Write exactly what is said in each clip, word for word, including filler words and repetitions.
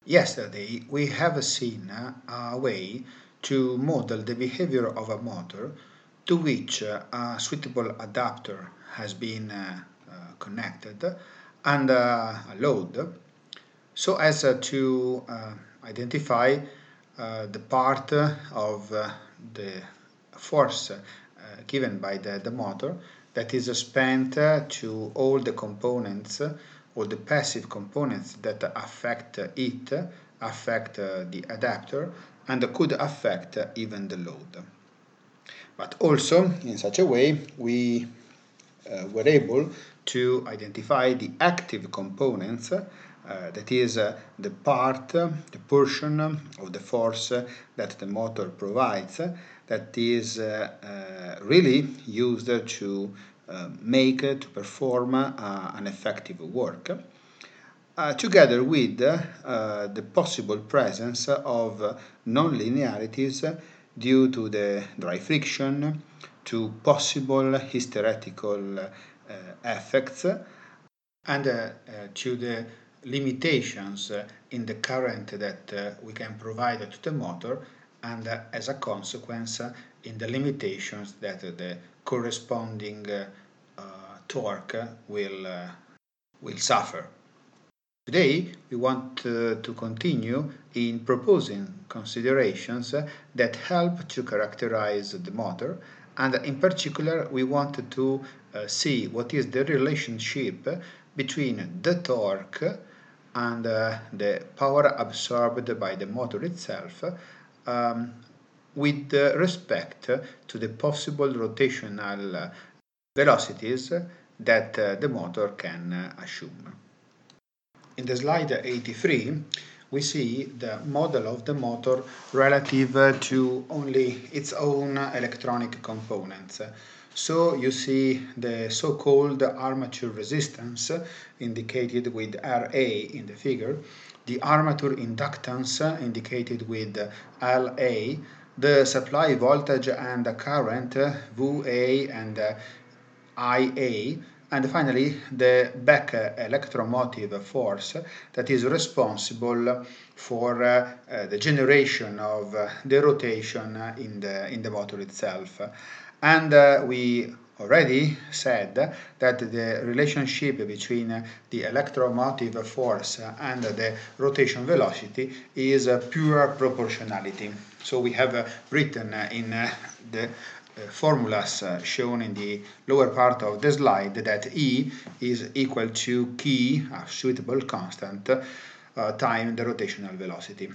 Yesterday we have seen a way to model the behavior of a motor to which a suitable adapter has been uh, uh, connected and uh, a load so as uh, to uh, identify uh, the part of uh, the force uh, given by the, the motor that is spent uh, to all the components, uh, all the passive components that affect it, affect uh, the adapter, and could affect uh, even the load. But also, in such a way, we uh, were able to identify the active components, uh, that is, uh, the part, uh, the portion of the force uh, that the motor provides, uh, that is uh, uh, really used to uh, make, uh, to perform uh, an effective work. Uh, together with uh, the possible presence of non-linearities due to the dry friction, to possible hysteretical uh, effects, and uh, uh, to the limitations uh, in the current that uh, we can provide to the motor, and uh, as a consequence uh, in the limitations that uh, the corresponding uh, uh, torque will, uh, will suffer. Today we want uh, to continue in proposing considerations uh, that help to characterize the motor, and in particular we want to uh, see what is the relationship between the torque and uh, the power absorbed by the motor itself, um, with uh, respect to the possible rotational velocities that uh, the motor can uh, assume. In the slide eighty-three, we see the model of the motor relative to only its own electronic components. So you see the so-called armature resistance indicated with R A in the figure, the armature inductance indicated with L A, the supply voltage and the current V A and I A, and finally the back electromotive force that is responsible for uh, uh, the generation of uh, the rotation in the, in the motor itself. And uh, we already said that the relationship between the electromotive force and the rotation velocity is pure proportionality. So we have written in the Uh, formulas uh, shown in the lower part of the slide that E is equal to K, a suitable constant, uh, time the rotational velocity.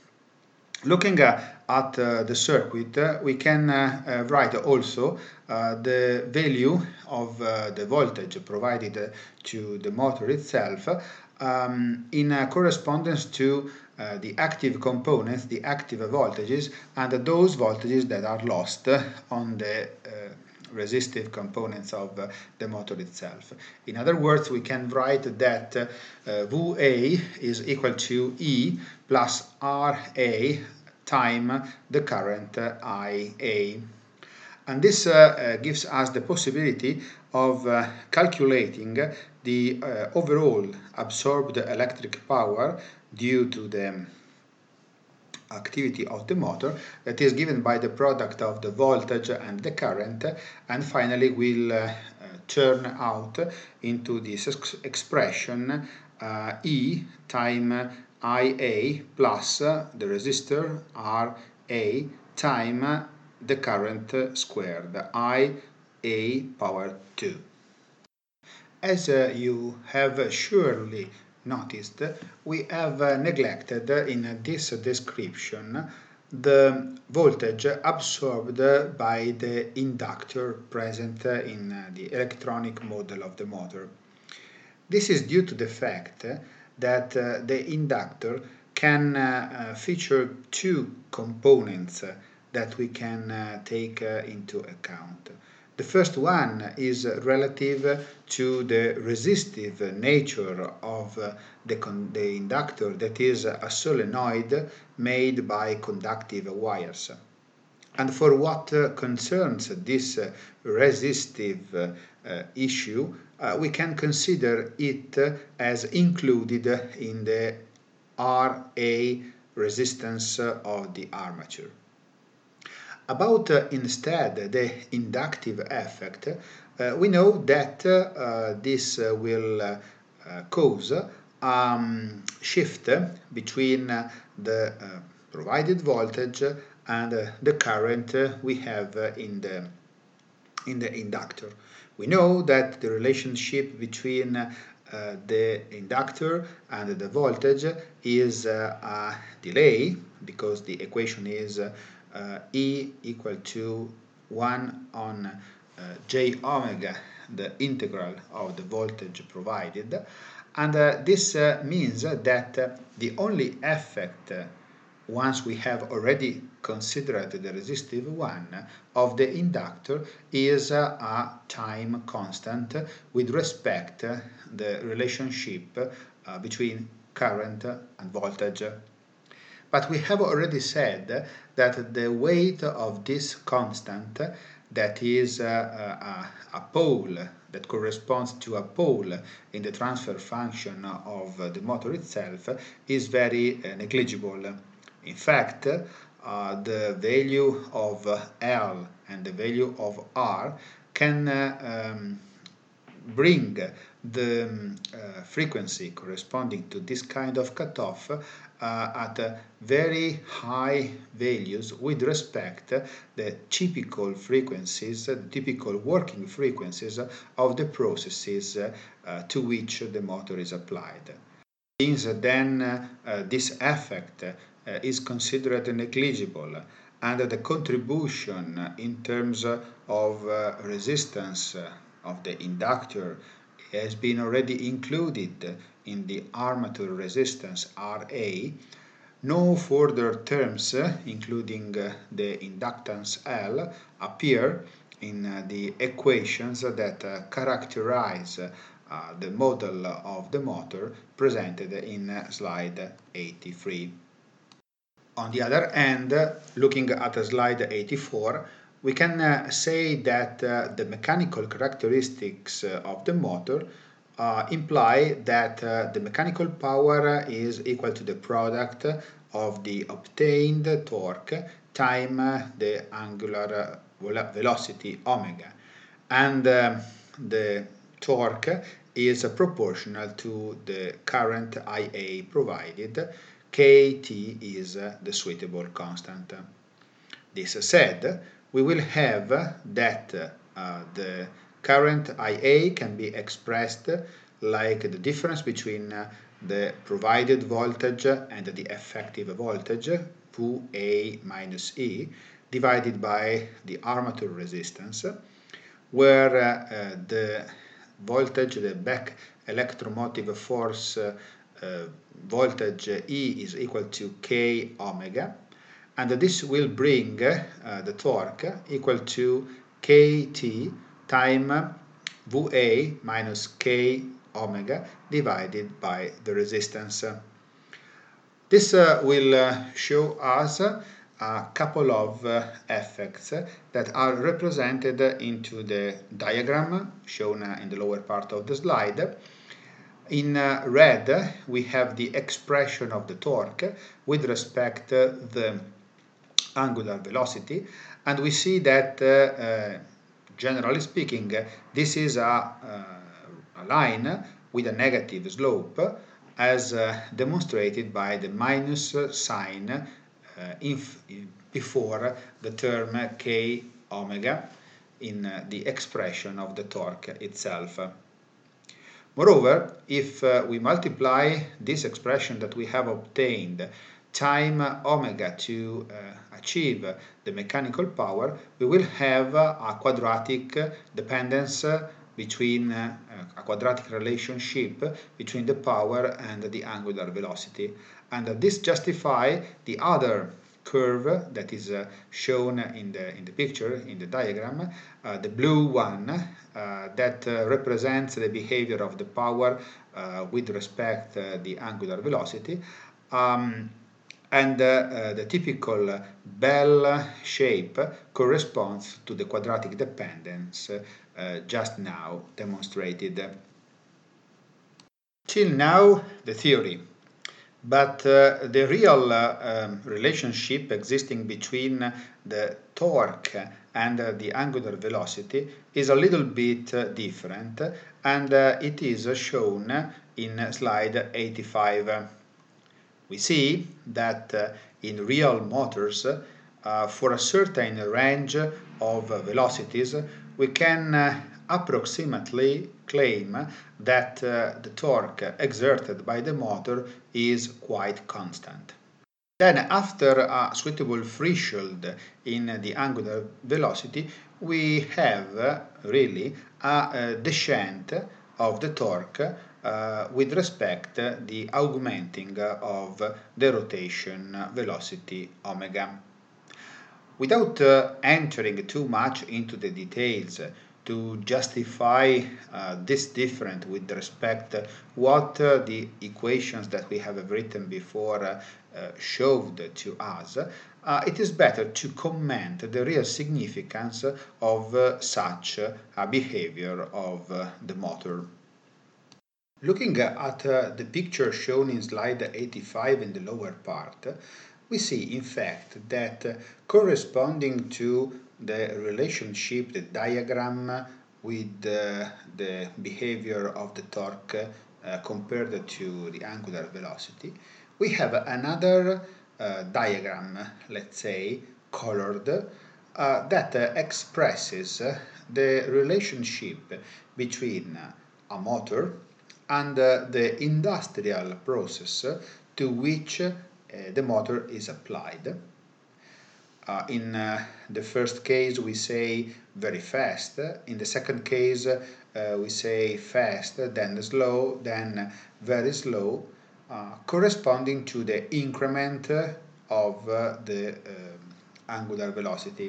Looking uh, at uh, the circuit, uh, we can uh, uh, write also uh, the value of uh, the voltage provided to the motor itself um, in uh, correspondence to uh, the active components, the active voltages, and those voltages that are lost on the uh, resistive components of uh, the motor itself. In other words, we can write that uh, V A is equal to E plus R A time the current uh, I A. And this uh, uh, gives us the possibility of uh, calculating the uh, overall absorbed electric power due to the activity of the motor that is given by the product of the voltage and the current, and finally will uh, uh, turn out into this ex expression uh, E time I A plus uh, the resistor R A time the current squared, I A power two. As uh, you have surely noticed, we have uh, neglected in this description the voltage absorbed by the inductor present in the electronic model of the motor. This is due to the fact that uh, the inductor can uh, feature two components that we can uh, take uh, into account. The first one is relative to the resistive nature of uh, the, the inductor, that is a solenoid made by conductive wires. And for what uh, concerns this uh, resistive uh, uh, issue, uh, we can consider it uh, as included in the R A resistance of the armature. About uh, instead the inductive effect, uh, we know that uh, this uh, will uh, uh, cause um, shift between uh, the uh, provided voltage and uh, the current uh, we have uh, in the in the inductor. We know that the relationship between uh, the inductor and the voltage is uh, a delay, because the equation is uh, E equal to one on uh, j omega, the integral of the voltage provided, and uh, this uh, means that uh, the only effect uh, once we have already considered the resistive one of the inductor is uh, a time constant with respect to the relationship uh, between current and voltage. But we have already said that the weight of this constant, that is uh, a, a pole that corresponds to a pole in the transfer function of the motor itself, is very uh, negligible. In fact, uh, the value of L and the value of R can uh, um, bring the um, uh, frequency corresponding to this kind of cutoff uh, at uh, very high values with respect to the typical frequencies, the typical working frequencies of the processes uh, uh, to which the motor is applied. Since then uh, uh, this effect uh, is considered negligible, and the contribution in terms of uh, resistance of the inductor has been already included in the armature resistance R A, no further terms, including uh, the inductance L, appear in uh, the equations that uh, characterize uh, the model of the motor presented in uh, slide eighty-three. On the other hand, looking at slide eighty-four, we can uh, say that uh, the mechanical characteristics uh, of the motor uh, imply that uh, the mechanical power is equal to the product of the obtained torque time the angular velocity omega, and uh, the torque is proportional to the current I A provided. Kt is the suitable constant. This said, we will have that uh, the current I A can be expressed like the difference between uh, the provided voltage and the effective voltage, V A minus E, divided by the armature resistance, where uh, the voltage, the back electromotive force uh, uh, voltage E is equal to K omega, and this will bring uh, the torque equal to Kt time V A minus K omega divided by the resistance. This uh, will uh, show us uh, a couple of uh, effects that are represented into the diagram shown uh, in the lower part of the slide. In uh, red, we have the expression of the torque with respect to the angular velocity, and we see that, uh, uh, generally speaking, this is a, uh, a line with a negative slope, as uh, demonstrated by the minus sign uh, inf before the term K omega in uh, the expression of the torque itself. Moreover, if uh, we multiply this expression that we have obtained time omega to uh, achieve the mechanical power, we will have uh, a quadratic dependence between uh, a quadratic relationship between the power and the angular velocity. And uh, this justifies the other curve that is uh, shown in the in the picture, in the diagram, uh, the blue one, uh, that uh, represents the behavior of the power uh, with respect to uh, the angular velocity, um, and uh, uh, the typical bell shape corresponds to the quadratic dependence uh, just now demonstrated. Till now, the theory. But uh, the real uh, um, relationship existing between the torque and uh, the angular velocity is a little bit uh, different, and uh, it is uh, shown in slide eighty-five. We see that uh, in real motors, uh, for a certain range of velocities, we can uh, approximately claim that uh, the torque exerted by the motor is quite constant. Then, after a suitable threshold in the angular velocity, we have uh, really a, uh descent of the torque uh, with respect to the augmenting of the rotation velocity omega. Without uh, entering too much into the details to justify uh, this difference with respect to what uh, the equations that we have written before uh, uh, showed to us, uh, it is better to comment the real significance of uh, such uh, a behavior of uh, the motor. Looking at uh, the picture shown in slide eighty-five in the lower part, we see in fact that uh, corresponding to the relationship, the diagram with uh, the behavior of the torque uh, compared to the angular velocity, we have another uh, diagram, let's say, colored, uh, that uh, expresses uh, the relationship between a motor and uh, the industrial process to which uh, the motor is applied. Uh, in uh, the first case we say very fast, in the second case uh, we say fast, then slow, then very slow, uh, corresponding to the increment of uh, the uh, angular velocity.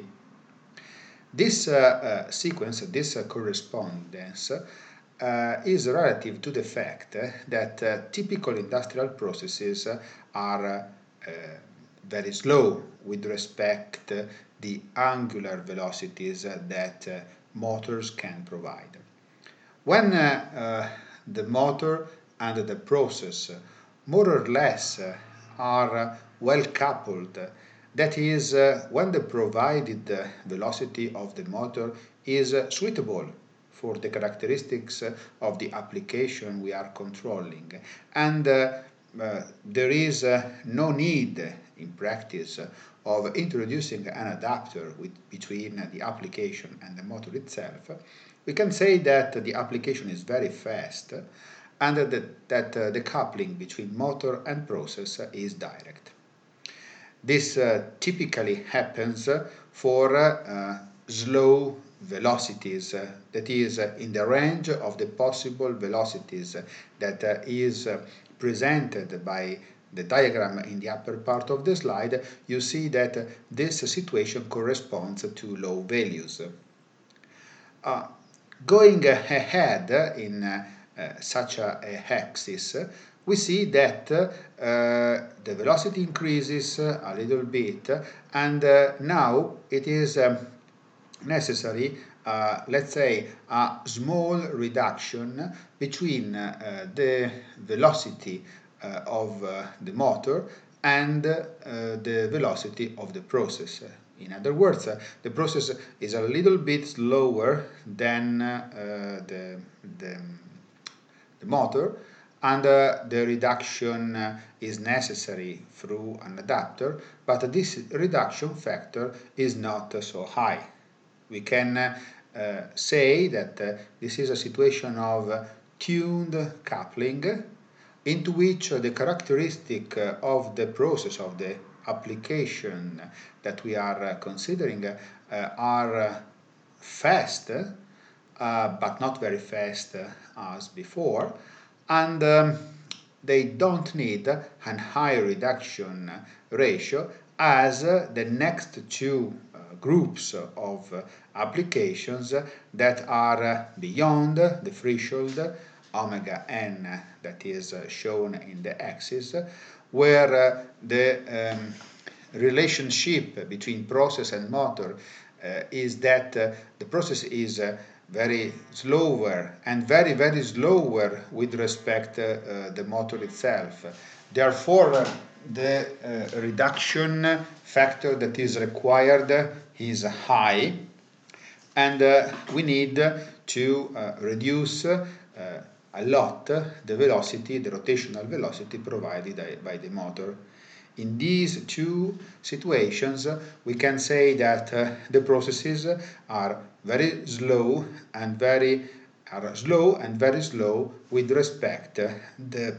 This uh, uh, sequence, this uh, correspondence Uh, is relative to the fact uh, that uh, typical industrial processes uh, are uh, very slow with respect to the angular velocities uh, that uh, motors can provide. When uh, uh, the motor and the process more or less uh, are well coupled, that is, uh, when the provided uh, velocity of the motor is uh, suitable for the characteristics of the application we are controlling, and uh, uh, there is uh, no need in practice of introducing an adapter with, between the application and the motor itself, we can say that the application is very fast and that, that uh, the coupling between motor and process is direct. This uh, typically happens for uh, slow velocities, uh, that is uh, in the range of the possible velocities that uh, is uh, presented by the diagram in the upper part of the slide. You see that uh, this situation corresponds to low values. Uh, going ahead in uh, uh, such a, a axis, we see that uh, the velocity increases a little bit, and uh, now it is um, necessary, uh, let's say, a small reduction between uh, the velocity uh, of uh, the motor and uh, the velocity of the process. In other words, uh, the process is a little bit slower than uh, the, the, the motor, and uh, the reduction uh, is necessary through an adapter, but this reduction factor is not uh, so high. We can uh, uh, say that uh, this is a situation of uh, tuned coupling, into which uh, the characteristic uh, of the process of the application that we are uh, considering uh, are uh, fast, uh, but not very fast uh, as before, and um, they don't need a high reduction ratio as uh, the next two uh, groups of uh, applications that are uh, beyond the threshold omega n that is uh, shown in the axis, where uh, the um, relationship between process and motor uh, is that uh, the process is uh, very slower and very very slower with respect to uh, the motor itself. Therefore, uh, the uh, reduction factor that is required is high, and uh, we need to uh, reduce uh, a lot the velocity, the rotational velocity provided by the motor. In these two situations, we can say that uh, the processes are very slow and very are slow and very slow with respect to the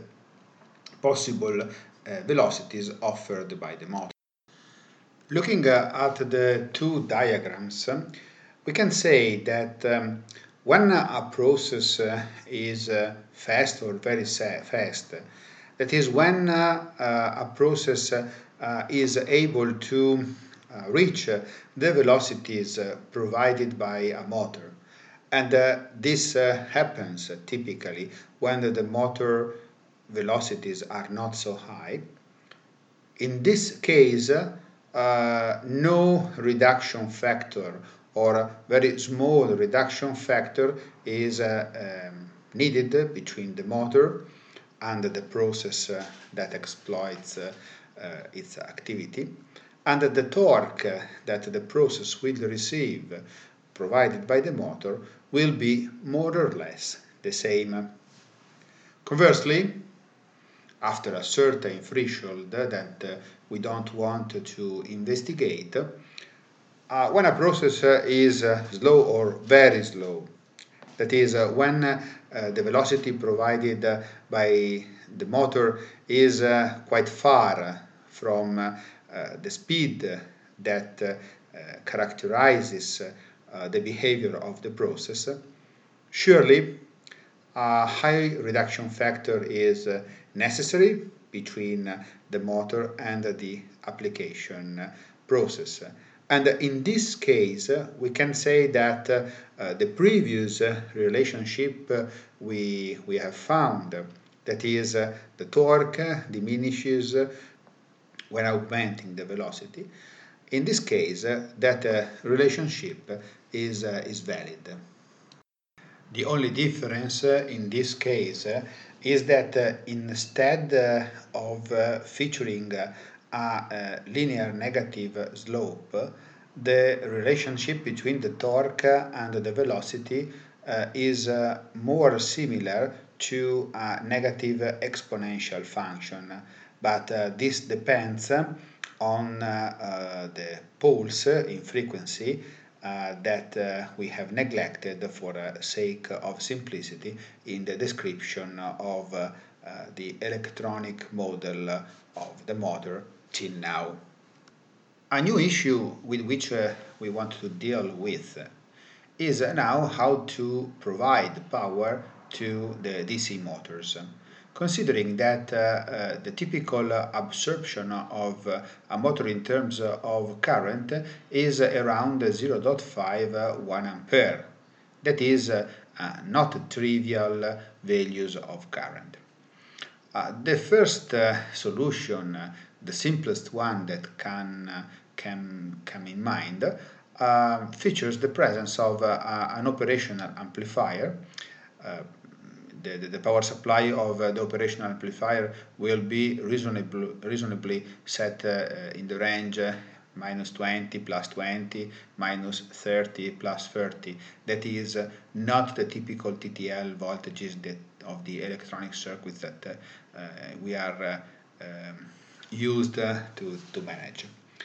possible uh, velocities offered by the motor. Looking uh, at the two diagrams, um, we can say that um, when a process uh, is uh, fast or very fast, that is when uh, uh, a process uh, is able to uh, reach uh, the velocities uh, provided by a motor. And uh, this uh, happens uh, typically when the motor velocities are not so high. In this case, uh, no reduction factor or very small reduction factor is uh, um, needed between the motor and the process uh, that exploits uh, uh, its activity, and the torque that the process will receive provided by the motor will be more or less the same. Conversely, after a certain threshold that uh, we don't want to investigate, uh, when a process uh, is uh, slow or very slow, that is, uh, when uh, the velocity provided uh, by the motor is uh, quite far from uh, uh, the speed that uh, uh, characterizes uh, the behavior of the process, surely a high reduction factor is uh, necessary between uh, the motor and uh, the application uh, process. And uh, in this case, uh, we can say that uh, uh, the previous uh, relationship uh, we, we have found, uh, that is, uh, the torque diminishes uh, when augmenting the velocity. In this case, uh, that uh, relationship is, uh, is valid. The only difference uh, in this case uh, is that uh, instead uh, of uh, featuring uh, a uh, linear negative slope, the relationship between the torque and the velocity uh, is uh, more similar to a negative exponential function. But uh, this depends on uh, uh, the pulse in frequency Uh, that uh, we have neglected for uh, sake of simplicity in the description of uh, uh, the electronic model of the motor till now. A new issue with which uh, we want to deal with is now how to provide power to the D C motors, considering that uh, uh, the typical uh, absorption of uh, a motor in terms of current is around zero point five one ampere. That is uh, uh, not trivial values of current. Uh, the first uh, solution, uh, the simplest one that can, uh, can come in mind, uh, features the presence of uh, an operational amplifier. Uh, the, the power supply of uh, the operational amplifier will be reasonably, reasonably set uh, in the range uh, minus twenty plus twenty minus thirty plus thirty. That is uh, not the typical T T L voltages that of the electronic circuits that uh, uh, we are uh, um, used uh, to, to manage.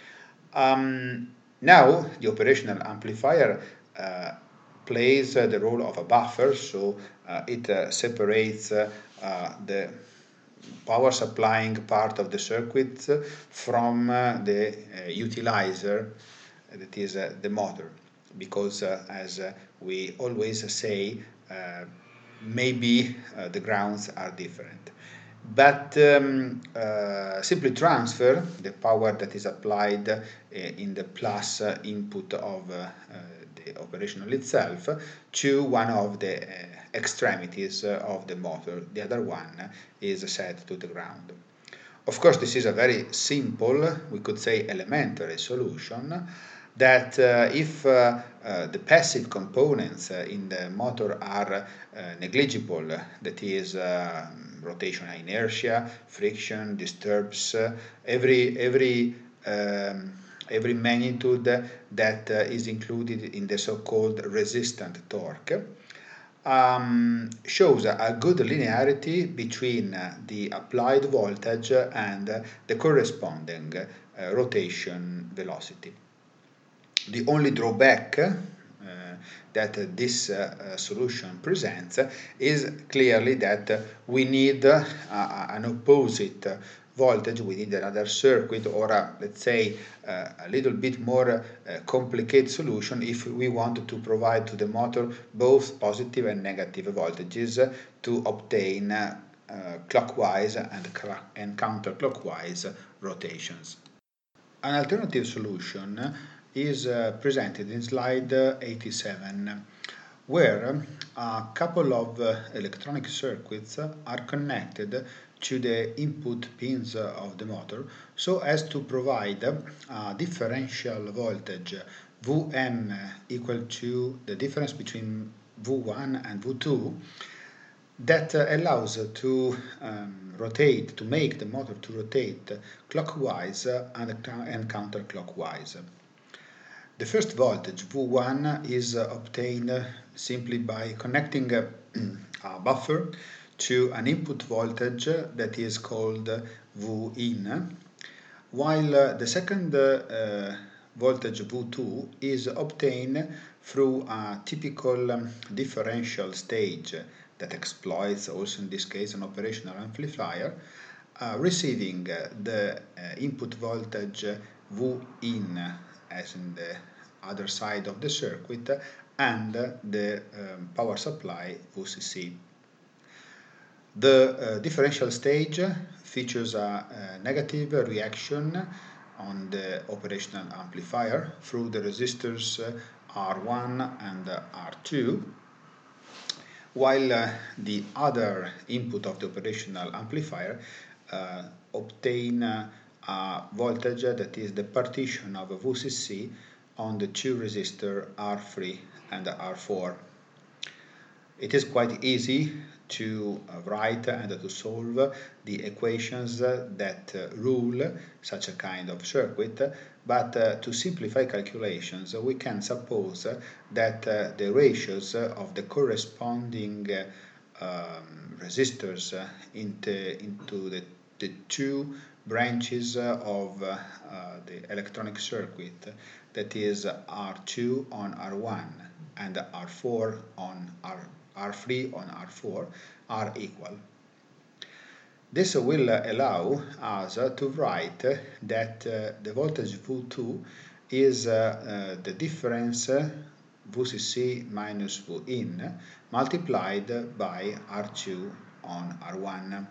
Um, now the operational amplifier uh, plays uh, the role of a buffer, so uh, it uh, separates uh, uh, the power supplying part of the circuit from uh, the uh, utilizer, that is uh, the motor, because uh, as uh, we always say, uh, maybe uh, the grounds are different. But um, uh, simply transfer the power that is applied uh, in the plus uh, input of uh, uh, the operational itself to one of the uh, extremities uh, of the motor. The other one is set to the ground. Of course, this is a very simple, we could say elementary solution, that uh, if uh, uh, the passive components uh, in the motor are uh, negligible, that is uh, rotational inertia, friction, disturbs, uh, every every um, every magnitude that uh, is included in the so-called resistant torque, um, shows a good linearity between uh, the applied voltage and uh, the corresponding uh, rotation velocity. The only drawback uh, that uh, this uh, solution presents is clearly that uh, we need uh, an opposite voltage, we need another circuit, or a, let's say uh, a little bit more uh, complicated solution if we want to provide to the motor both positive and negative voltages to obtain uh, uh, clockwise and, and counterclockwise rotations. An alternative solution is uh, presented in slide eighty-seven, where a couple of uh, electronic circuits are connected to the input pins of the motor so as to provide a differential voltage V M equal to the difference between V one and V two that uh, allows to um, rotate, to make the motor to rotate clockwise and, and counterclockwise. The first voltage, V one, is uh, obtained simply by connecting a, a buffer to an input voltage that is called V in, while uh, the second uh, voltage V two is obtained through a typical um, differential stage that exploits also in this case an operational amplifier, uh, receiving uh, the uh, input voltage V in as in the other side of the circuit and the um, power supply V C C. The uh, differential stage features a, a negative reaction on the operational amplifier through the resistors uh, R one and uh, R two, while uh, the other input of the operational amplifier uh, obtain uh, a voltage that is the partition of a V C C on the two resistors R three and R four. It is quite easy to write and to solve the equations that rule such a kind of circuit, but uh, to simplify calculations we can suppose that uh, the ratios of the corresponding uh, um, resistors into, into the, the two branches of uh, the electronic circuit, that is R two on R one and R four on R, R3 on R four, are equal. This will allow us to write that uh, the voltage V two is uh, uh, the difference V C C minus V in multiplied by R two on R one.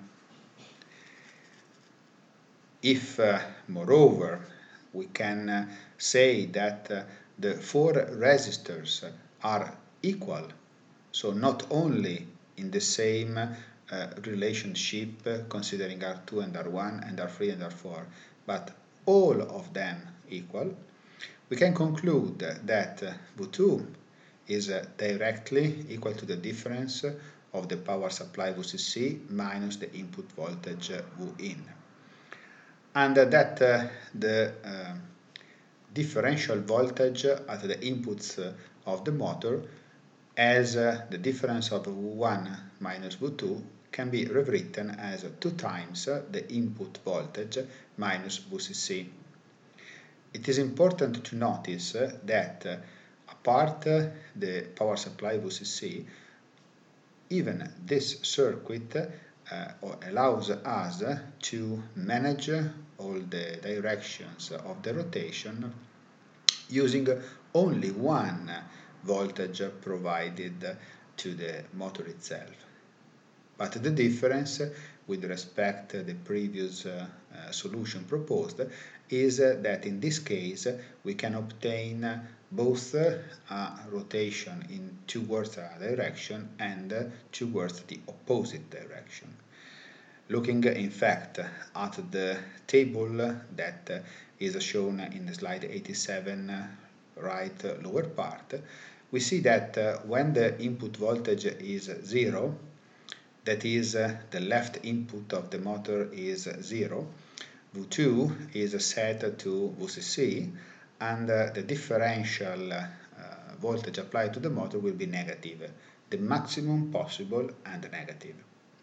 If, uh, moreover, we can uh, say that uh, the four resistors are equal, so not only in the same uh, relationship uh, considering R two and R one and R three and R four, but all of them equal, we can conclude that uh, V two is uh, directly equal to the difference of the power supply V C C minus the input voltage uh, V in, and uh, that uh, the uh, differential voltage at the inputs uh, of the motor as uh, the difference of V one minus V two can be rewritten as two times uh, the input voltage minus V C C. It is important to notice uh, that uh, apart uh, the power supply V C C, even this circuit uh, allows us to manage all the directions of the rotation using only one voltage provided to the motor itself. But the difference with respect to the previous uh, uh, solution proposed is uh, that in this case we can obtain both uh, a rotation in towards a direction and uh, towards the opposite direction. Looking in fact at the table that is shown in slide eighty-seven right lower part, we see that uh, when the input voltage is zero, that is uh, the left input of the motor is zero, V two is set to V C C, and uh, the differential uh, voltage applied to the motor will be negative, the maximum possible and negative.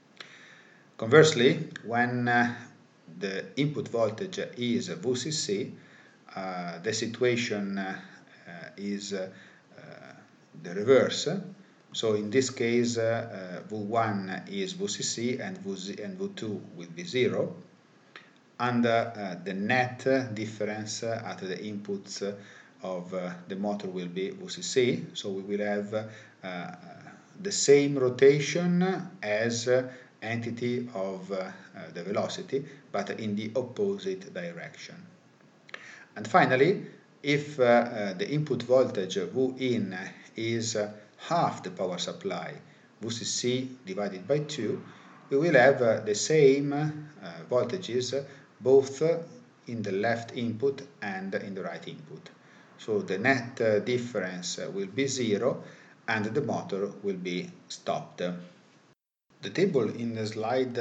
Conversely, when uh, the input voltage is V C C, uh, the situation uh, uh, is uh, uh, the reverse. So in this case, uh, uh, V one is V C C and V, and V two will be zero, and uh, uh, the net difference at the inputs of uh, the motor will be V C C. So we will have uh, the same rotation as uh, entity of uh, uh, the velocity, but in the opposite direction. And finally, if uh, uh, the input voltage V in is uh, half the power supply, V C C divided by two, we will have uh, the same uh, voltages both uh, in the left input and in the right input. So the net uh, difference uh, will be zero and the motor will be stopped. The table in the slide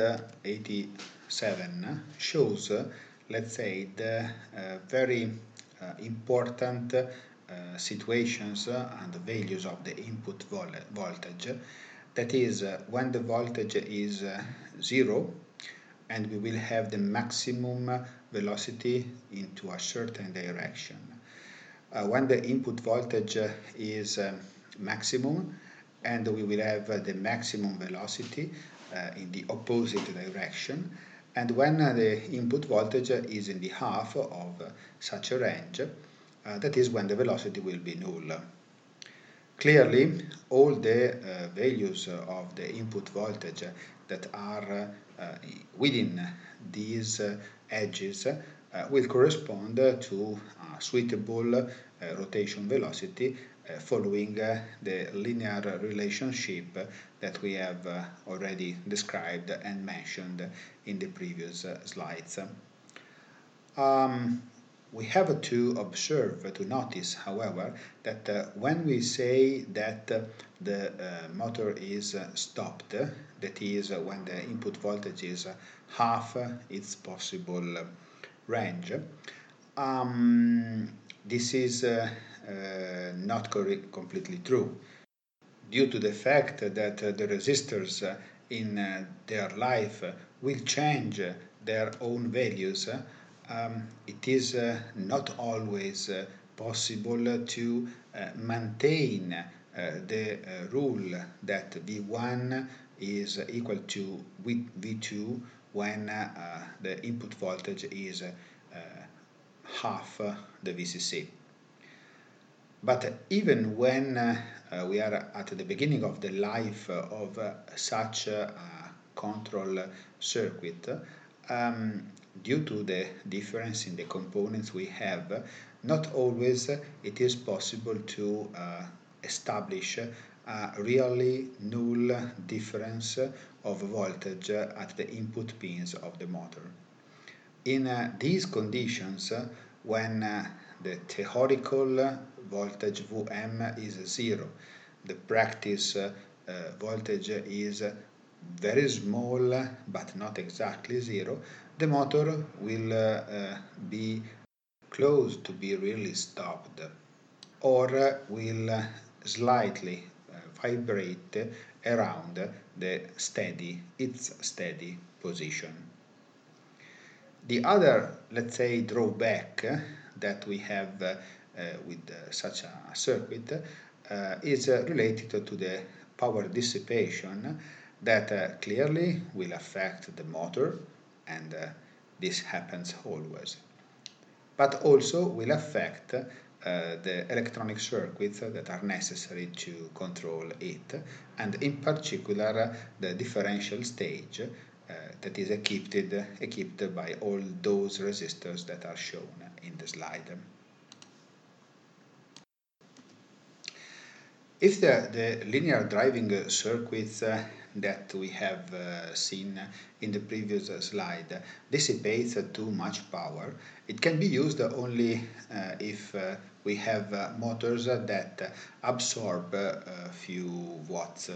eighty-seven shows, uh, let's say, the uh, very uh, important uh, situations uh, and the values of the input vol voltage. That is, uh, when the voltage is uh, zero, and we will have the maximum velocity into a certain direction. Uh, when the input voltage uh, is um, maximum, and we will have uh, the maximum velocity uh, in the opposite direction, and when uh, the input voltage is in the half of uh, such a range, uh, that is when the velocity will be null. Clearly, all the uh, values of the input voltage that are uh, within these uh, edges uh, will correspond to a suitable uh, rotation velocity uh, following uh, the linear relationship that we have uh, already described and mentioned in the previous uh, slides. Um, we have to observe, to notice, however, that uh, when we say that uh, the uh, motor is uh, stopped, uh, that is, uh, when the input voltage is uh, half uh, its possible uh, range, um, this is uh, uh, not completely true, due to the fact that uh, the resistors uh, in uh, their life uh, will change uh, their own values. Uh, Um, it is uh, not always uh, possible to uh, maintain uh, the uh, rule that V one is equal to V two when uh, the input voltage is uh, half uh, the V C C. But even when uh, uh, we are at the beginning of the life of uh, such a control circuit, um, due to the difference in the components we have, not always it is possible to uh, establish a really null difference of voltage at the input pins of the motor. In uh, these conditions, when uh, the theoretical voltage V M is zero, the practice uh, uh, voltage is very small but not exactly zero, the motor will uh, uh, be close to be really stopped, or uh, will uh, slightly uh, vibrate around the steady, its steady position. The other, let's say, drawback that we have uh, uh, with uh, such a circuit uh, is uh, related to the power dissipation that uh, clearly will affect the motor, and uh, this happens always, but also will affect uh, the electronic circuits that are necessary to control it, and in particular the differential stage uh, that is equipped, equipped by all those resistors that are shown in the slide. If the, the linear driving circuits uh, that we have uh, seen in the previous uh, slide dissipates uh, too much power, it can be used only uh, if uh, we have uh, motors that uh, absorb uh, a few watts.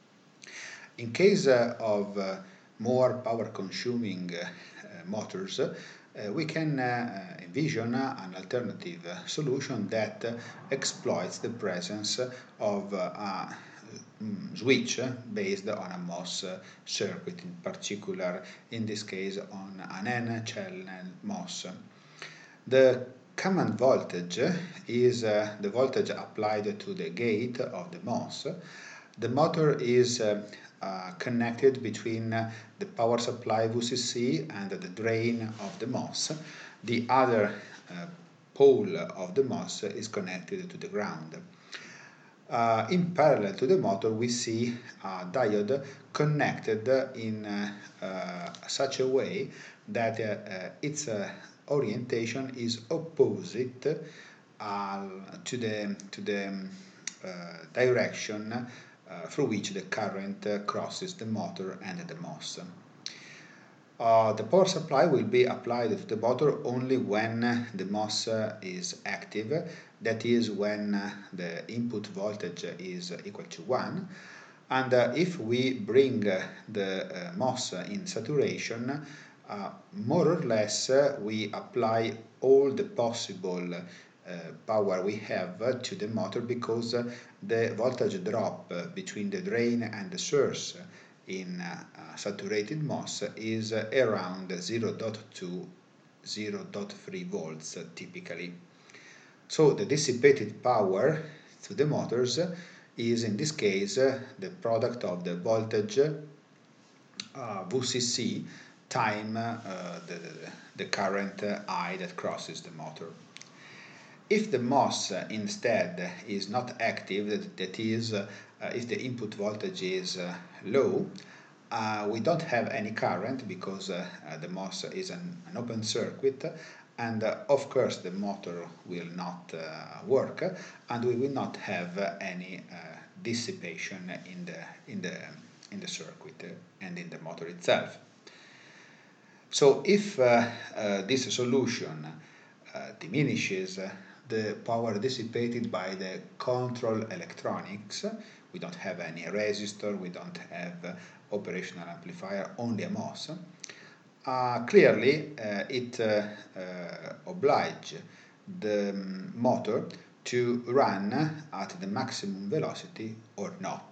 In case uh, of uh, more power consuming uh, motors, uh, we can uh, envision an alternative solution that uh, exploits the presence of uh, a mm, switch based on a MOS circuit, in particular, in this case, on an N-channel MOS. The command voltage is uh, the voltage applied to the gate of the MOS. The motor is uh, uh, connected between uh, the power supply V C C and the drain of the MOS. The other uh, pole of the MOS is connected to the ground. Uh, in parallel to the motor, we see a diode connected in uh, uh, such a way that uh, uh, its uh, orientation is opposite uh, to the, to the uh, direction uh, through which the current uh, crosses the motor and the MOS. Uh, the power supply will be applied to the motor only when the MOS uh, is active, that is when uh, the input voltage is equal to one, and uh, if we bring uh, the uh, MOS in saturation, uh, more or less uh, we apply all the possible uh, power we have uh, to the motor, because uh, the voltage drop uh, between the drain and the source in uh, uh, saturated MOS is uh, around zero point two to zero point three volts uh, typically. So the dissipated power to the motors is in this case uh, the product of the voltage uh, V C C time uh, the, the current uh, I that crosses the motor. If the MOS uh, instead is not active, that, that is, uh, if the input voltage is uh, low, uh, we don't have any current, because uh, uh, the MOS is an, an open circuit, and uh, of course the motor will not uh, work, and we will not have uh, any uh, dissipation in the, in, the, in the circuit and in the motor itself. So if uh, uh, this solution uh, diminishes uh, the power dissipated by the control electronics, we don't have any resistor, we don't have uh, operational amplifier, only a MOS, uh, clearly uh, it uh, uh, obliges the um, motor to run at the maximum velocity or not.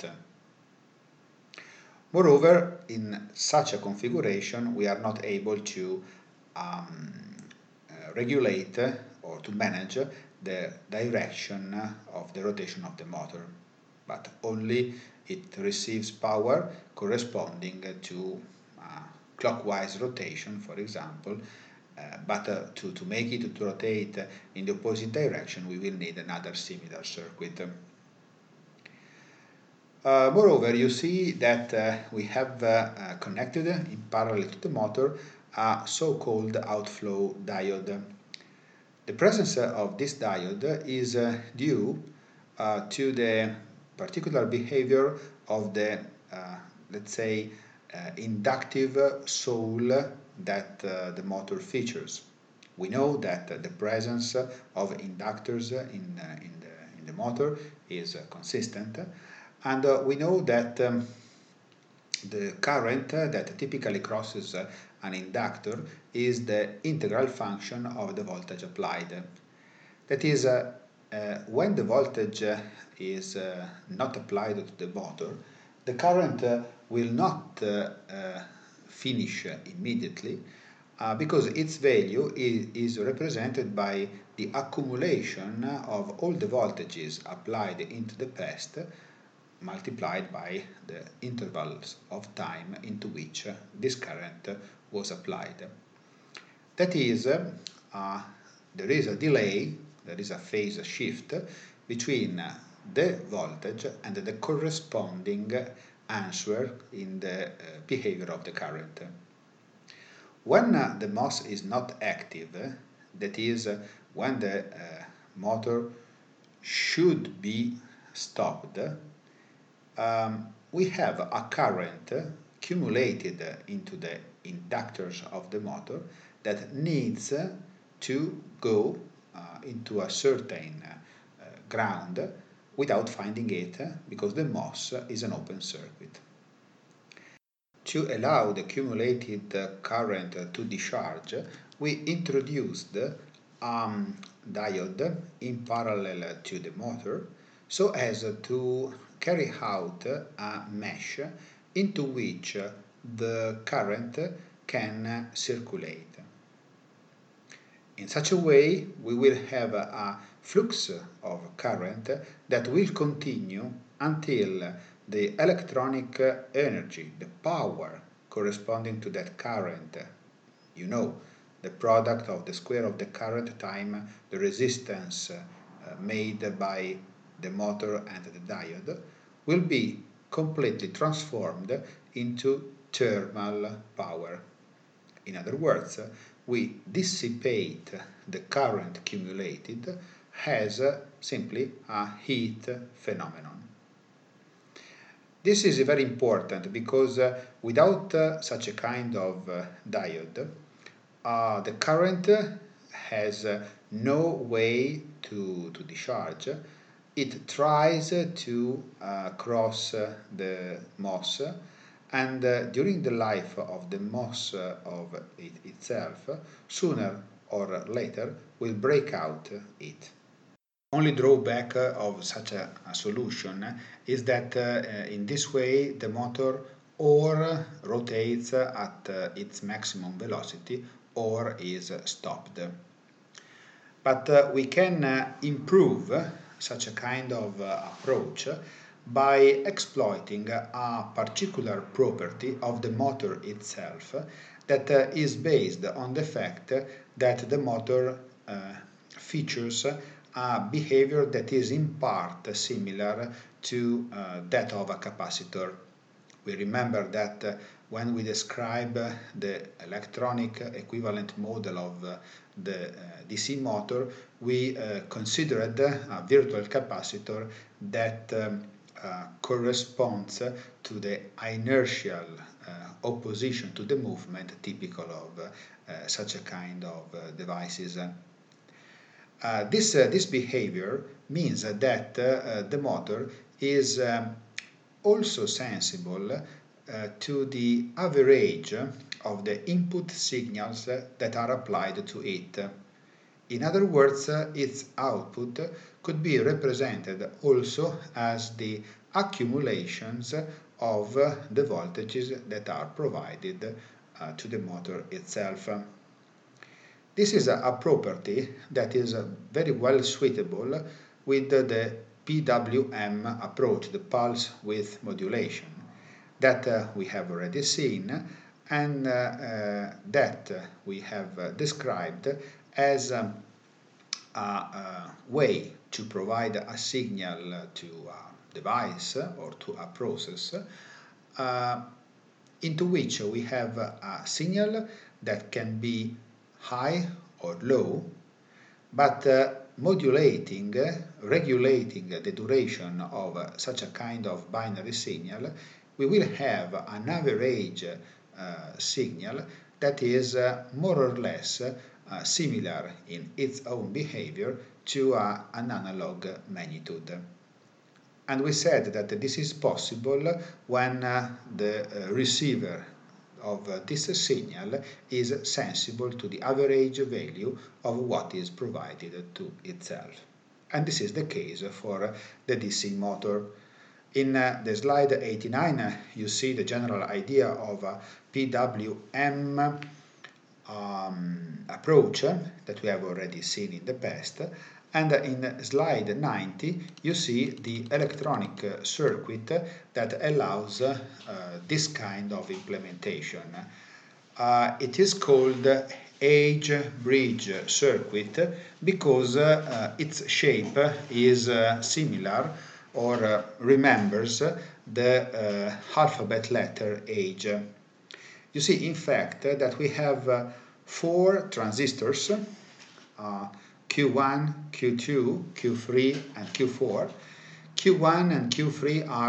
Moreover, in such a configuration, we are not able to um, uh, regulate uh, or to manage the direction of the rotation of the motor, but only it receives power corresponding to uh, clockwise rotation, for example, uh, but uh, to, to make it to rotate in the opposite direction, we will need another similar circuit. Uh, moreover, you see that uh, we have uh, uh, connected in parallel to the motor a so-called outflow diode. The presence of this diode is uh, due uh, to the particular behavior of the, uh, let's say, uh, inductive soul that uh, the motor features. We know that uh, the presence of inductors in, uh, in, the, in the motor is uh, consistent, and uh, we know that um, the current uh, that typically crosses uh, an inductor is the integral function of the voltage applied. That is, uh, uh, when the voltage uh, is uh, not applied to the motor, the current uh, will not uh, uh, finish immediately, uh, because its value is, is represented by the accumulation of all the voltages applied into the past, multiplied by the intervals of time into which this current was applied. That is, uh, there is a delay, there is a phase shift between the voltage and the corresponding answer in the uh, behavior of the current. When uh, the MOS is not active, that is, uh, when the uh, motor should be stopped, Um, we have a current accumulated into the inductors of the motor that needs to go uh, into a certain uh, ground without finding it because the M O S is an open circuit. To allow the accumulated current to discharge, we introduced a um, diode in parallel to the motor so as to carry out a mesh into which the current can circulate. In such a way, we will have a flux of current that will continue until the electronic energy, the power corresponding to that current, you know, the product of the square of the current times the resistance uh, made by the motor and the diode, will be completely transformed into thermal power. In other words, we dissipate the current accumulated as simply a heat phenomenon. This is very important because uh, without uh, such a kind of uh, diode, uh, the current has uh, no way to, to discharge. It tries to uh, cross uh, the M O S, and uh, during the life of the M O S uh, of it itself, sooner or later will break out it. Only drawback of such a, a solution is that uh, in this way the motor or rotates at uh, its maximum velocity or is stopped. But uh, we can uh, improve such a kind of uh, approach by exploiting a particular property of the motor itself that uh, is based on the fact that the motor uh, features a behavior that is in part similar to uh, that of a capacitor. We remember that uh, when we describe uh, the electronic equivalent model of uh, the uh, D C motor, we uh, considered a virtual capacitor that um, uh, corresponds to the inertial uh, opposition to the movement typical of uh, such a kind of uh, devices. Uh, this, uh, this behavior means that uh, the motor is um, also sensible uh, to the average of the input signals that are applied to it. In other words, uh, its output could be represented also as the accumulations of uh, the voltages that are provided uh, to the motor itself. This is a, a property that is uh, very well suitable with the P W M approach, the pulse width modulation, that uh, we have already seen and uh, uh, that uh, we have uh, described as um, a, a way to provide a signal to a device or to a process uh, into which we have a signal that can be high or low, but uh, modulating, regulating the duration of uh, such a kind of binary signal, we will have an average uh, signal that is uh, more or less uh, similar in its own behavior to uh, an analog magnitude. And we said that this is possible when uh, the uh, receiver of uh, this signal is sensible to the average value of what is provided to itself. And this is the case for the D C motor. In uh, the slide eighty-nine, uh, you see the general idea of a P W M um, approach uh, that we have already seen in the past. And in slide ninety, you see the electronic uh, circuit that allows uh, this kind of implementation. Uh, it is called edge bridge circuit because uh, its shape is uh, similar or uh, remembers the uh, alphabet letter H. You see, in fact, that we have uh, four transistors, uh, Q one, Q two, Q three, and Q four. Q one and Q three are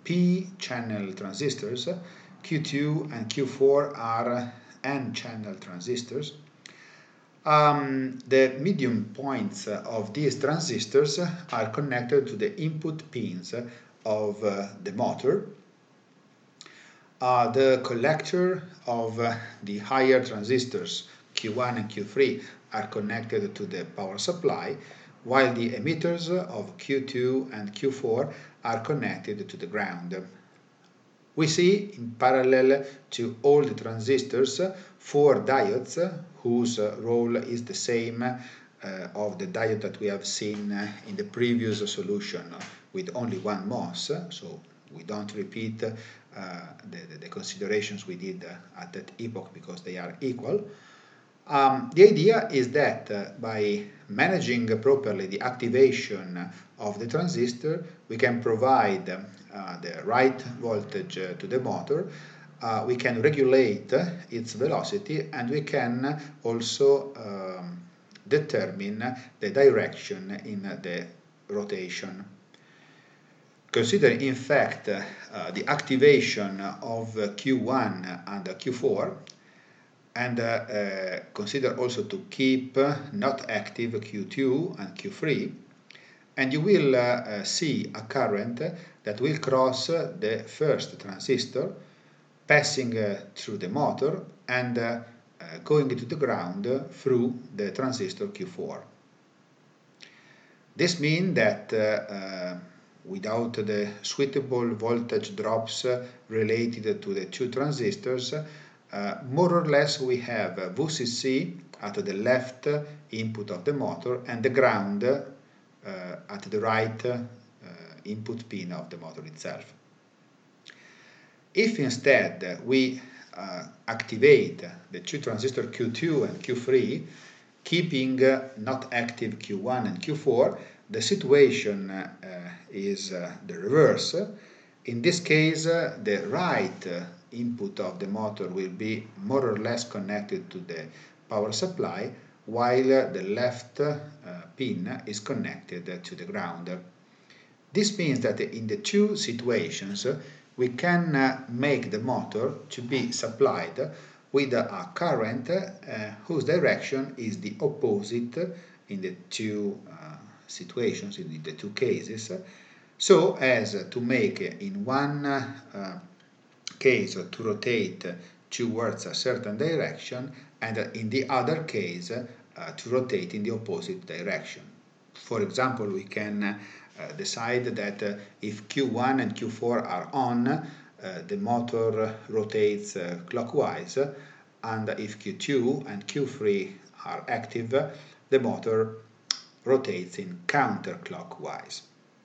p-channel transistors, Q two and Q four are n-channel transistors. Um, the medium points of these transistors are connected to the input pins of uh, the motor. Uh, the collector of uh, the higher transistors Q one and Q three are connected to the power supply, while the emitters of Q two and Q four are connected to the ground. We see in parallel to all the transistors four diodes whose role is the same uh, of the diode that we have seen in the previous solution with only one MOS, so we don't repeat uh, the, the, the considerations we did at that epoch because they are equal. Um, the idea is that uh, by managing properly the activation of the transistor, we can provide uh, the right voltage uh, to the motor, uh, we can regulate uh, its velocity, and we can also um, determine the direction in the rotation. Consider in fact uh, the activation of uh, Q one and uh, Q four, and uh, uh, consider also to keep uh, not active Q two and Q three, and you will uh, uh, see a current that will cross uh, the first transistor, passing uh, through the motor and uh, uh, going to the ground through the transistor Q four. This means that uh, uh, without the suitable voltage drops uh, related to the two transistors, Uh, more or less we have uh, V C C at the left uh, input of the motor and the ground uh, at the right uh, input pin of the motor itself. If instead uh, we uh, activate the two transistors Q two and Q three, keeping uh, not active Q one and Q four, the situation uh, is uh, the reverse. In this case, uh, the right uh, input of the motor will be more or less connected to the power supply, while uh, the left uh, pin is connected uh, to the ground. This means that in the two situations uh, we can uh, make the motor to be supplied with a current uh, whose direction is the opposite in the two uh, situations, in the two cases, so as to make in one uh, case to rotate towards a certain direction, and in the other case uh, to rotate in the opposite direction. For example, we can uh, decide that uh, if Q one and Q four are on, uh, the motor rotates uh, clockwise, and if Q two and Q three are active, the motor rotates in counterclockwise.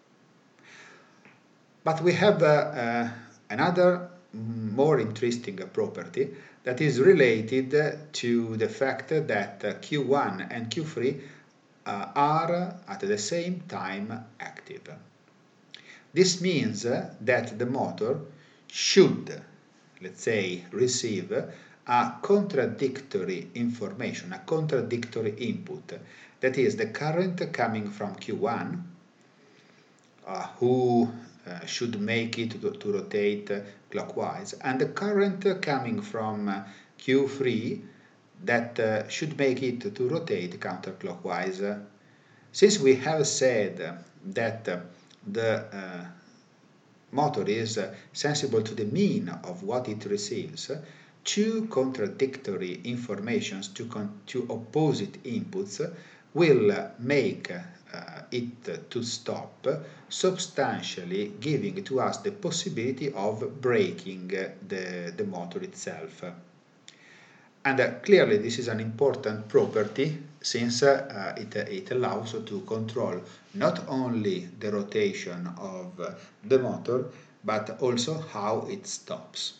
But we have uh, uh, another more interesting property that is related to the fact that uh, Q one and Q three uh, are at the same time active. This means uh, that the motor should, let's say, receive a contradictory information, a contradictory input. That is, the current coming from Q one, uh, who uh, should make it to, to rotate uh, clockwise, and the current uh, coming from uh, Q three that uh, should make it to, to rotate counterclockwise. Since we have said that uh, the uh, motor is uh, sensible to the mean of what it receives, two contradictory informations, two, con two opposite inputs, will uh, make uh, it to stop, substantially giving to us the possibility of breaking the, the motor itself. And uh, clearly this is an important property, since uh, it, it allows to control not only the rotation of uh, the motor, but also how it stops.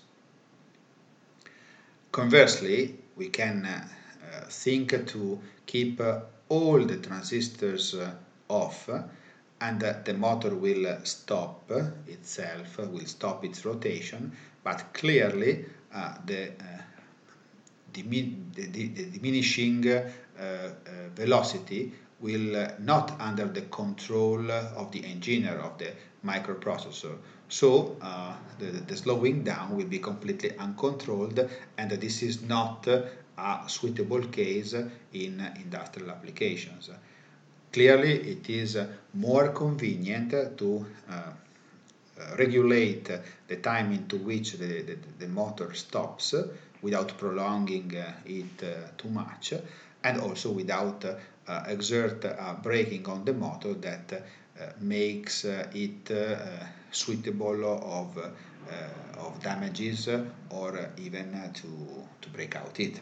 Conversely, we can uh, uh, think to keep uh, all the transistors uh, off, and uh, the motor will stop itself, will stop its rotation, but clearly uh, the, uh, the, the, the diminishing uh, uh, velocity will uh, not under the control of the engineer of the microprocessor. So uh, the, the slowing down will be completely uncontrolled, and this is not uh, a suitable case in industrial applications. Clearly, it is more convenient to uh, regulate the time into which the, the, the motor stops without prolonging it too much, and also without uh, exert uh, braking on the motor that uh, makes uh, it uh, suitable of, uh, of damages or even to, to break out it.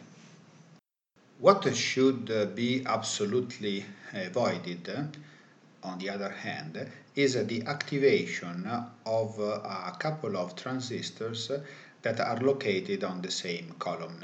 What should be absolutely avoided, on the other hand, is the activation of a couple of transistors that are located on the same column.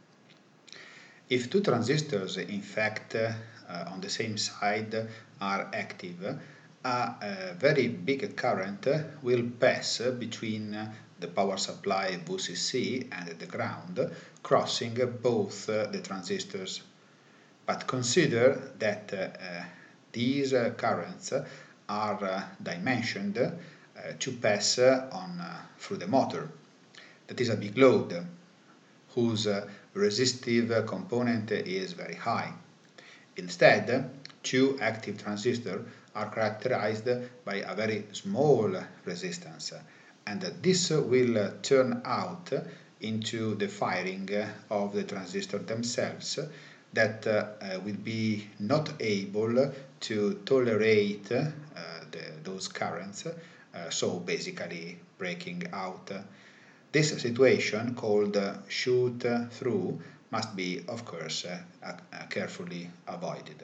If two transistors, in fact, uh, on the same side are active, a, a very big current will pass between the power supply V C C and the ground, crossing both the transistors. But consider that uh, these uh, currents are uh, dimensioned uh, to pass uh, on uh, through the motor. That is a big load whose uh, resistive component is very high. Instead, two active transistors are characterized by a very small resistance, and this will turn out into the firing of the transistors themselves that uh, will be not able to tolerate uh, the, those currents, uh, so basically breaking out. This situation, called uh, shoot-through, must be, of course, uh, uh, carefully avoided.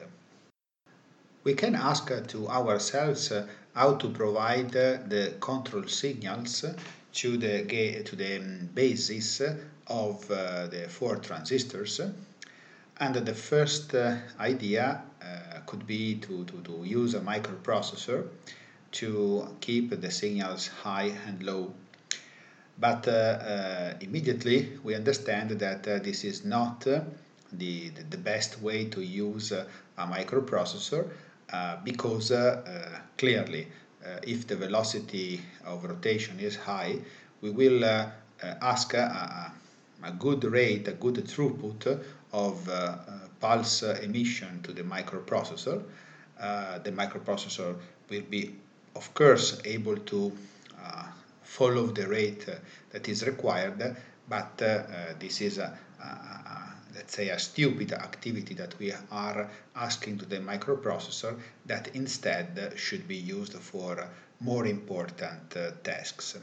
We can ask uh, to ourselves uh, how to provide uh, the control signals to the, to the um, basis of uh, the four transistors. And the first uh, idea uh, could be to, to, to use a microprocessor to keep the signals high and low. But uh, uh, immediately we understand that uh, this is not uh, the, the, the best way to use uh, a microprocessor uh, because uh, uh, clearly uh, if the velocity of rotation is high, we will uh, uh, ask a, a good rate, a good throughput of uh, uh, pulse emission to the microprocessor. Uh, the microprocessor will be, of course, able to uh, follow the rate uh, that is required, but uh, uh, this is a, a, a, let's say, a stupid activity that we are asking to the microprocessor that instead should be used for more important uh, tasks.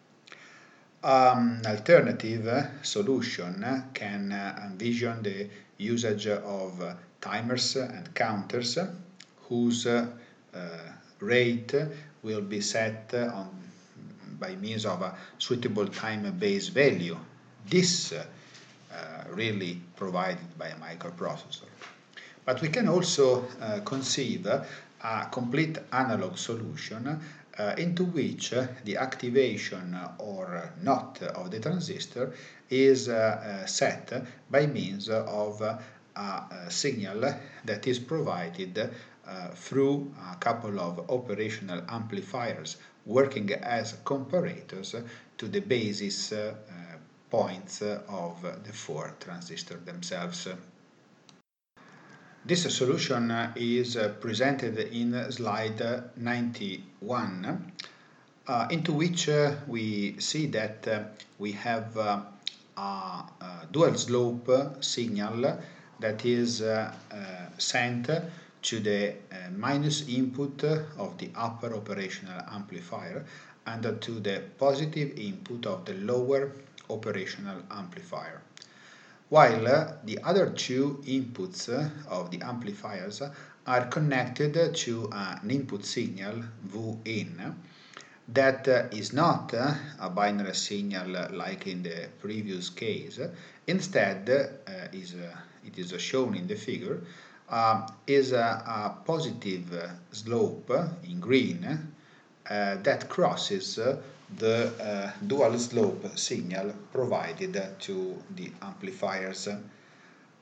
Um, alternative solution can uh, envision the usage of uh, timers and counters whose uh, uh, rate will be set on by means of a suitable time-based value. This uh, uh, really provided by a microprocessor. But we can also uh, conceive a complete analog solution uh, into which uh, the activation or not of the transistor is uh, uh, set by means of uh, a signal that is provided uh, through a couple of operational amplifiers working as comparators to the basis uh, points of the four transistors themselves. This solution is presented in slide ninety-one, uh, into which uh, we see that uh, we have uh, a, a dual slope signal that is uh, uh, sent to the uh, minus input of the upper operational amplifier and to the positive input of the lower operational amplifier, while uh, the other two inputs uh, of the amplifiers are connected to an input signal Vin that uh, is not uh, a binary signal like in the previous case. Instead, uh, is, uh, it is shown in the figure, uh, is a, a positive slope in green uh, that crosses uh, the uh, dual slope signal provided to the amplifiers.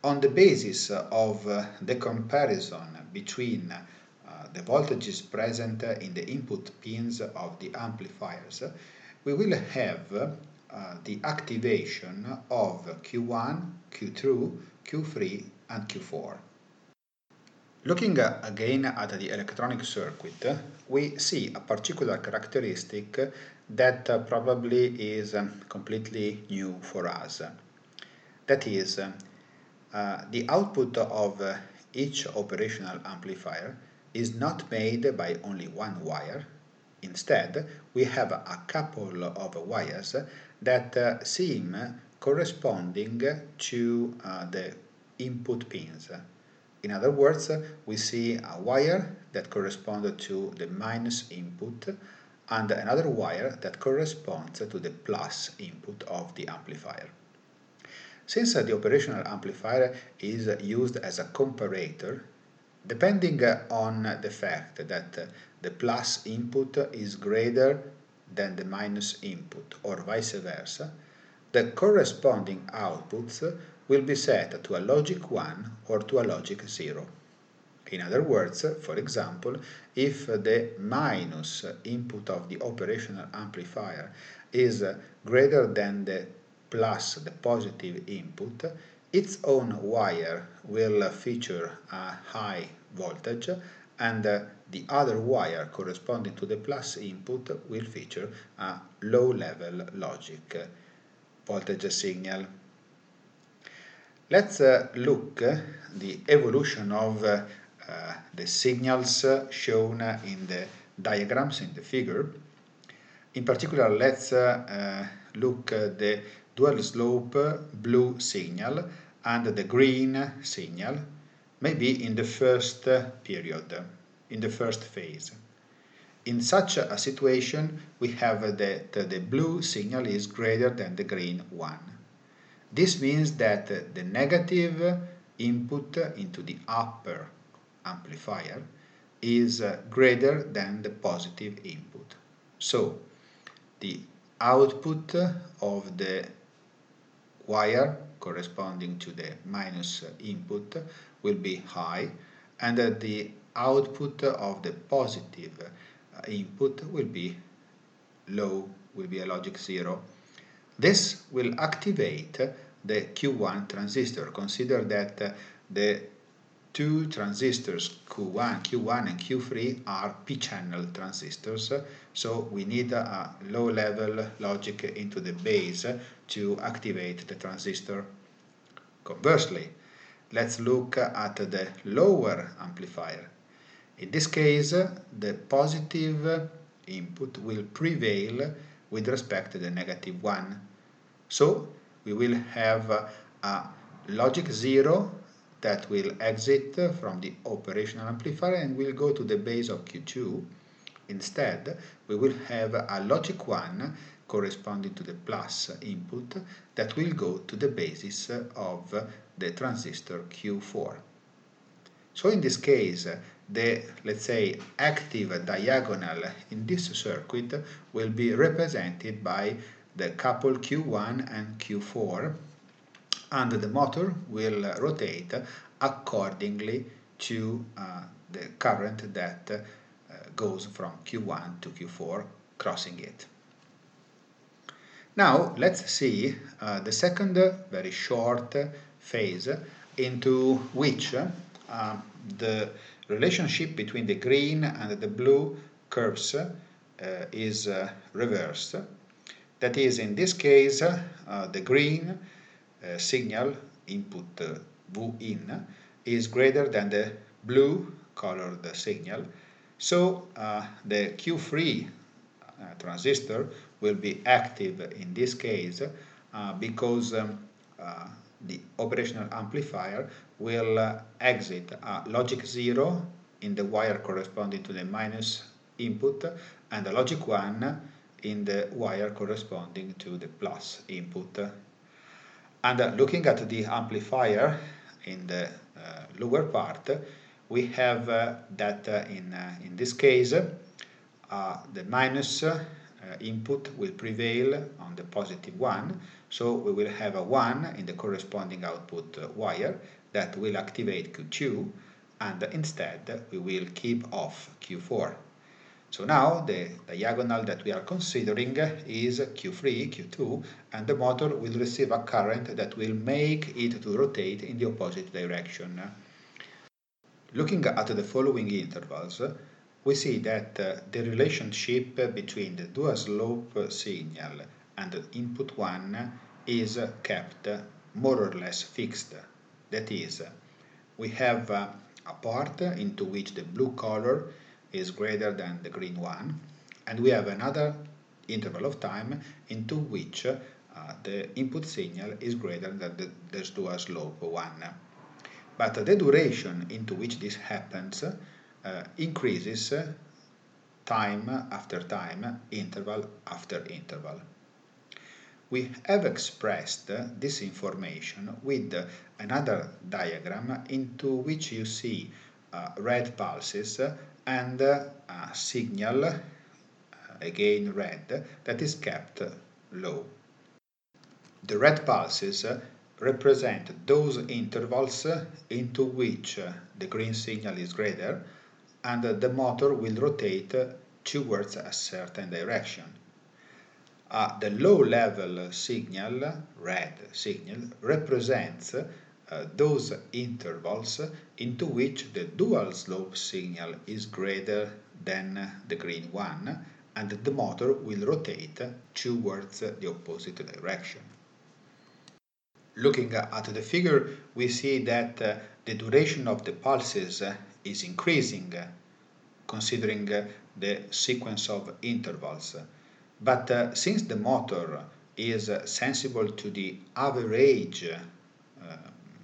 On the basis of uh, the comparison between uh, the voltages present in the input pins of the amplifiers, we will have uh, the activation of Q one, Q two, Q three and Q four. Looking uh, again at the electronic circuit, we see a particular characteristic that uh, probably is um, completely new for us. That is, uh, uh, the output of uh, each operational amplifier is not made by only one wire. Instead, we have a couple of wires that uh, seem corresponding to uh, the input pins. In other words, we see a wire that corresponds to the minus input and another wire that corresponds to the plus input of the amplifier. Since the operational amplifier is used as a comparator, depending on the fact that the plus input is greater than the minus input or vice versa, the corresponding outputs will be set to a logic one or to a logic zero. In other words, for example, if the minus input of the operational amplifier is greater than the plus, the positive input, its own wire will feature a high voltage and the other wire corresponding to the plus input will feature a low level logic voltage signal. Let's uh, look uh, the evolution of uh, uh, the signals uh, shown uh, in the diagrams in the figure. In particular, let's uh, uh, look at the dual slope blue signal and the green signal, maybe in the first uh, period, in the first phase. In such a situation, we have that the blue signal is greater than the green one. This means that the negative input into the upper amplifier is greater than the positive input. So, the output of the wire corresponding to the minus input will be high, and the output of the positive input will be low, will be a logic zero. This will activate the Q one transistor. Consider that the two transistors Q one, Q one and Q three are p-channel transistors, so we need a low-level logic into the base to activate the transistor. Conversely, let's look at the lower amplifier. In this case, the positive input will prevail with respect to the negative one. So we will have a logic zero that will exit from the operational amplifier and will go to the base of Q two. Instead, we will have a logic one corresponding to the plus input that will go to the basis of the transistor Q four. So in this case, the, let's say, active diagonal in this circuit will be represented by the couple Q one and Q four, and the motor will rotate accordingly to uh, the current that uh, goes from Q one to Q four, crossing it. Now let's see uh, the second very short phase into which uh, the relationship between the green and the blue curves uh, is uh, reversed. That is, in this case, uh, the green uh, signal input uh, V in is greater than the blue colored signal, so uh, the Q three uh, transistor will be active in this case uh, because um, uh, the operational amplifier will uh, exit a logic zero in the wire corresponding to the minus input and a logic one in the wire corresponding to the plus input. And uh, looking at the amplifier in the uh, lower part, we have uh, that uh, in, uh, in this case uh, the minus uh, uh, input will prevail on the positive one, so we will have a one in the corresponding output uh, wire that will activate Q two, and instead we will keep off Q four. So now the diagonal that we are considering is Q three, Q two, and the motor will receive a current that will make it to rotate in the opposite direction. Looking at the following intervals, we see that uh, the relationship between the dual slope signal and the input one is kept more or less fixed. That is, we have uh, a part into which the blue color is greater than the green one, and we have another interval of time into which uh, the input signal is greater than the, the dual slope one. But the duration into which this happens uh, increases uh, time after time, interval after interval. We have expressed uh, this information with uh, another diagram into which you see uh, red pulses and uh, a signal, uh, again red, that is kept low. The red pulses uh, represent those intervals uh, into which uh, the green signal is greater and uh, the motor will rotate uh, towards a certain direction. Uh, the low-level signal, red signal, represents uh, those intervals into which the dual slope signal is greater than the green one, and the motor will rotate towards the opposite direction. Looking at the figure, we see that uh, the duration of the pulses uh, is increasing, uh, considering uh, the sequence of intervals. But uh, since the motor is uh, sensible to the average uh,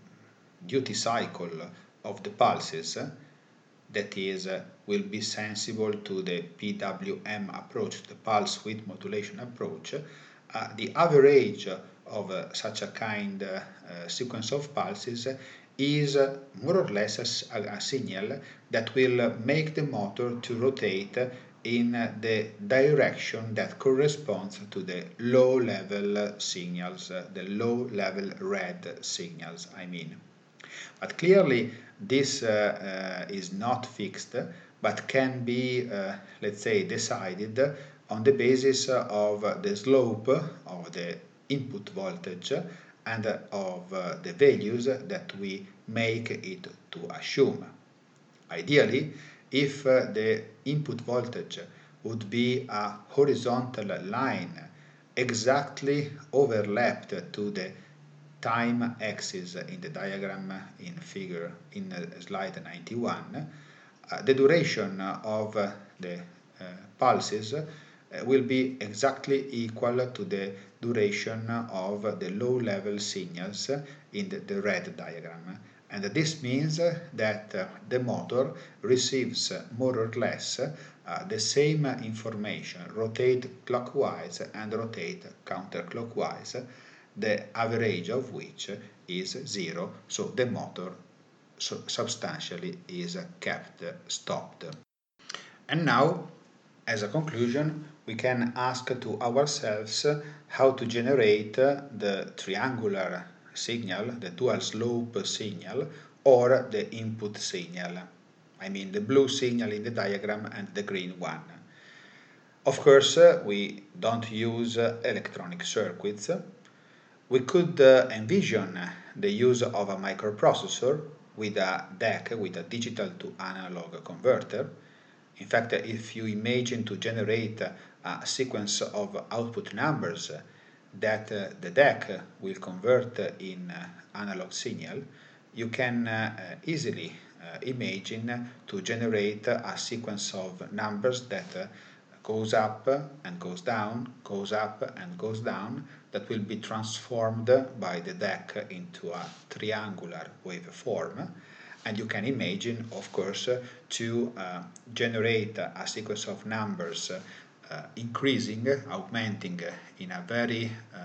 duty cycle of the pulses, uh, that is, uh, will be sensible to the P W M approach, the pulse width modulation approach, uh, the average of uh, such a kind uh, uh, sequence of pulses is uh, more or less a, a signal that will make the motor to rotate in the direction that corresponds to the low-level signals, uh, the low-level red signals, I mean. But clearly this uh, uh, is not fixed, but can be, uh, let's say, decided on the basis of the slope of the input voltage and of uh, the values that we make it to assume. Ideally, if uh, the input voltage would be a horizontal line exactly overlapped to the time axis in the diagram in figure in uh, slide ninety-one, uh, the duration of uh, the uh, pulses uh, will be exactly equal to the duration of the low-level signals in the, the red diagram. And this means that uh, the motor receives more or less uh, the same information, rotate clockwise and rotate counterclockwise, the average of which is zero, so the motor so substantially is kept stopped. And now, as a conclusion, we can ask to ourselves how to generate the triangular signal, the dual slope signal, or the input signal. I mean the blue signal in the diagram and the green one. Of course, uh, we don't use uh, electronic circuits. We could uh, envision the use of a microprocessor with a D A C, with a digital to analog converter. In fact, if you imagine to generate a sequence of output numbers that uh, the D A C will convert in uh, analog signal, you can uh, easily uh, imagine to generate a sequence of numbers that uh, goes up and goes down, goes up and goes down, that will be transformed by the D A C into a triangular waveform. And you can imagine, of course, to uh, generate a sequence of numbers uh, increasing, augmenting in a very uh,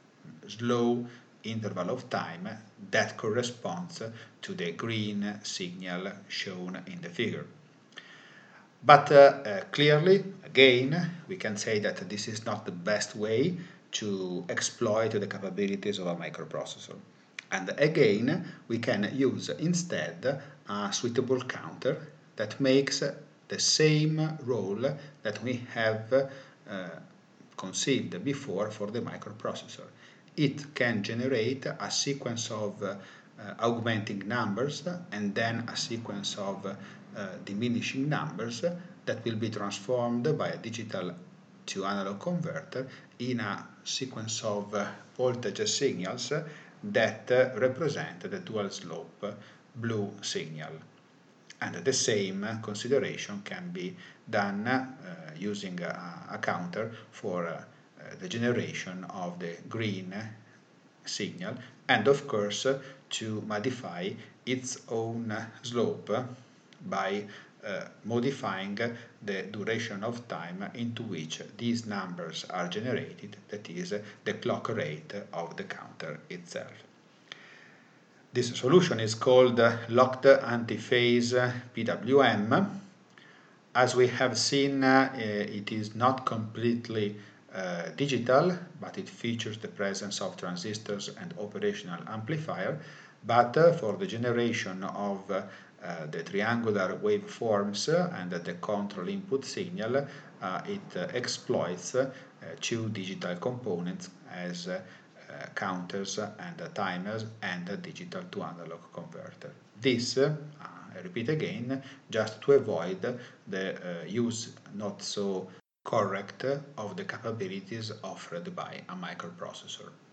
slow interval of time that corresponds to the green signal shown in the figure. But uh, uh, clearly, again, we can say that this is not the best way to exploit the capabilities of a microprocessor. And again, we can use instead a suitable counter that makes the same role that we have uh, conceived before for the microprocessor. It can generate a sequence of uh, augmenting numbers and then a sequence of uh, diminishing numbers that will be transformed by a digital to analog converter in a sequence of uh, voltage signals that uh, represent the dual slope blue signal. And the same consideration can be done uh, using a, a counter for uh, the generation of the green signal, and of course to modify its own slope by uh, modifying the duration of time into which these numbers are generated, that is, the clock rate of the counter itself. This solution is called locked antiphase P W M. As we have seen, uh, it is not completely uh, digital, but it features the presence of transistors and operational amplifier. But uh, for the generation of uh, uh, the triangular waveforms and the control input signal, uh, it uh, exploits uh, two digital components as uh, uh, counters and uh, timers and a digital to analog converter. This uh, I repeat again, just to avoid the uh, use not so correct of the capabilities offered by a microprocessor.